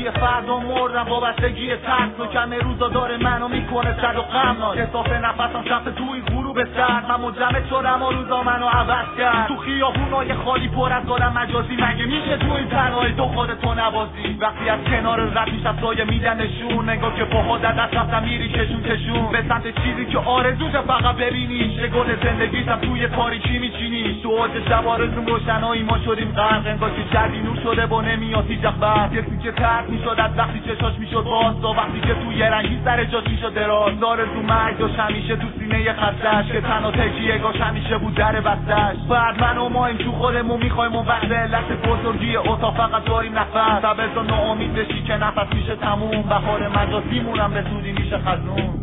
زندگی فردا مردم وابستگی ترس و کم روزا داره منو میکنه صد و غمناک احساس نفسم شفت توی غروب سرد من مجمد شدم و روزا منو عوض کرد تو خیابونای خالی پر از آدم مجازی مگه میشه تو این تنهایی تو خودتو نبازی وقتی از کنار رد میش از سایه میدن نشون نگاه که پاها در دست رفتم میری کشون به سمت چیزی که آرزوش فقط ببینیش یه گل زندگیتم توی تاریکی میچینیش تو اوج شب آرزوم روشنایی ما شدیم غرق انگار که شبی نور شده با نمیاد هیچ وقت کسی که ترک میشد از وقتی چشاش میشد باز تا وقتی که توی رنگی سر جاش میشد دراز آرزو مرگ داشت همیشه تو سینه خستش که تنها تکیه گاش همیشه بود در بستش بعد من و ما این تو خودمون میخوایم اون وقت علت بزرگی اتاق فقط داریم نفس تبزا ناامید بشی که نفس میشه تموم بهار مجازیمونم به سودی میشه خزون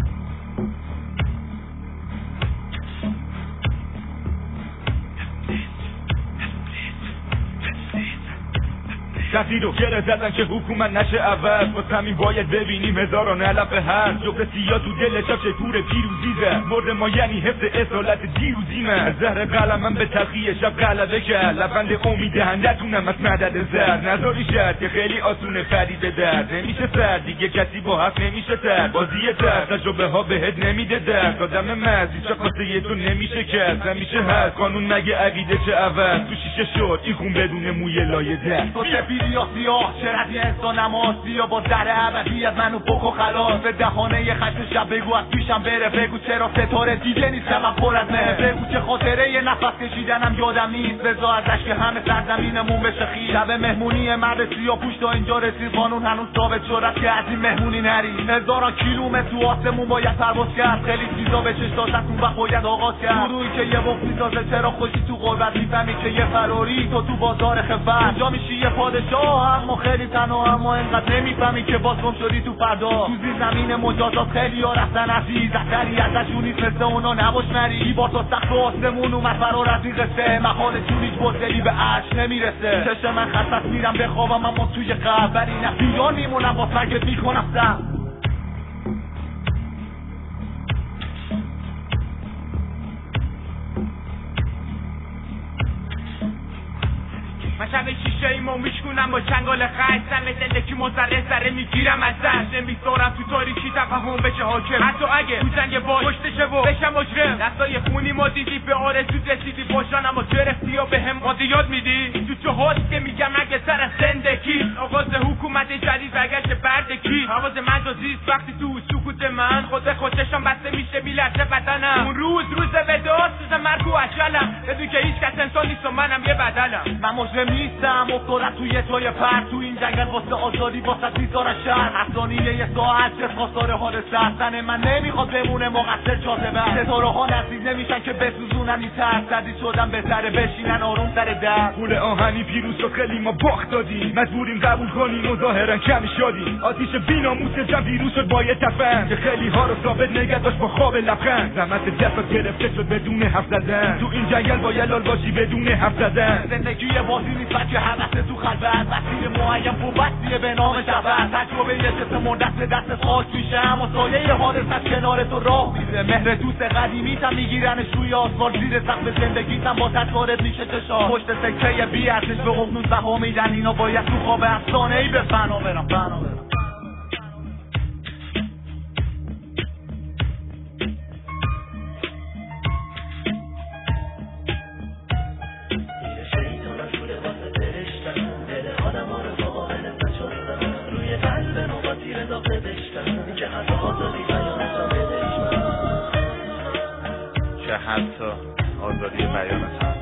شفید و گره زدن که حکومت نشه عوض با همین باید ببینیم هزاران علف هست جغد سیاه تو دل شب شکور پیروزی زد مرد ما یعنی حفظ اصالت دیروزیمه زهر قلمم به تلخی شب غلبه کرد لبند امید دهندتونم از مدد زد نذاری شد که خیلی آسونه فرید درد نمیشه سر دیگه کسی با حق نمیشه تر بازی تر تجربه ها بهت نمیده درد آدم مرزی چه خواسته تو نمیشه کرد نمیشه هست قانون مگه عقیده چه عوض تو شیشه شد این خون بدون موی لایه در سیاه چرا یه انسان نماسی یا با در ابدی از منو بکو خلاص به دهانه یه خشم شب بگو از پیشم بره بگو چرا ستاره دیگه نیستم من پر از مهر بگو چه خاطره یه نفس کشیدنم یادم نیست بذار ازش که همه سرزمینمون بشه خیز شب مهمونی مرد سیاه پوش تا اینجا رسید قانون هنوز ثابت شد که از این مهمونی نری هزاران کیلومتر تو آسمون باید پرواز کرد خیلی چیزا به چش داشت اون وقت باید آغاز کرد گروهی که یه وقت میسازه چرا خوشی تو غربت میفهمی که یه فراری تو بازار خفت اینجا میشی یه پادشاه اما خیلی تنها اما اینقدر نمیفهمی که باز گم شدی تو فردا تو زیر زمین مجازات خیلی ها رفتن عزیز اثری ازشون نیست مثل اونا نباش نری با تو سخت و آسمون اومد فرار از این قصه محالشون هیچ بزدلی به عرش نمیرسه چشم من خستت میرم بخوابم اما توی قبر ولی نه بیان میمونم با سرگت میکنم سر من شب شیشه ایمو میشکنم با چنگال خش سر زندگی مزره سره میگیرم ازش نمیذارم تو تاریکی تفاهم بشه حاکم حتی اگه تو جنگ باش کشته و بشم مجرم دستای خونی ما دیدی به آرزو رسیدی باشن اما گرفتی یا بهم قاضی یاد میدی تو جهات که میگم اگه سر زندگی آغاز حکومت جدید برگشت بردگی حواظ مجازی وقتی تو سکوت من خود چشم بسته میشه میلرزه بدنم اون روز وداست روز مرگ و اجلم بدون که هیچ کس انسان نیست و منم یه بدلم من مجرم نیستم افتادم توی توی پر تو این جنگل واسه آزادی واسه میذارن شهر افسانیه یه ساعت که خواستار حادثه هستن من نمیخواد بمونه مقصر جاذبه ستاره ها نزدیک نمیشن که بسوزونن این ترس زدی شدن بهتره بشینن آروم سر در پول آهنی پیروز و خیلی ما باخت دادیم مجبوریم قبول کنیم و ظاهرا کمی شادیم آتیش بیناموس جمع ویروس شد با یه تفن که خیلی ها رو ثابت نگه داشت با خواب لبخند زحمت دست گرفته شد بدون حرف زدن تو این جنگل باید لال باشی بدون حرف زدن زندگی بازی نیست که حوث تو خلوت مسیر معین بوبستیه به نام شبت تجربه یه جسم دست خاک میشه اما سایه حادث از کنار تو راه میره مهر دوست قدیمیت هم میگیرنش روی آسفالت زیر سقف زندگیت هم با تجارت میشه چشار پشت سکه بی ارزش به ققنوس بها میدن اینا باید تو خواب افسانه‌ای به فنا برن که حتی آزادی بیان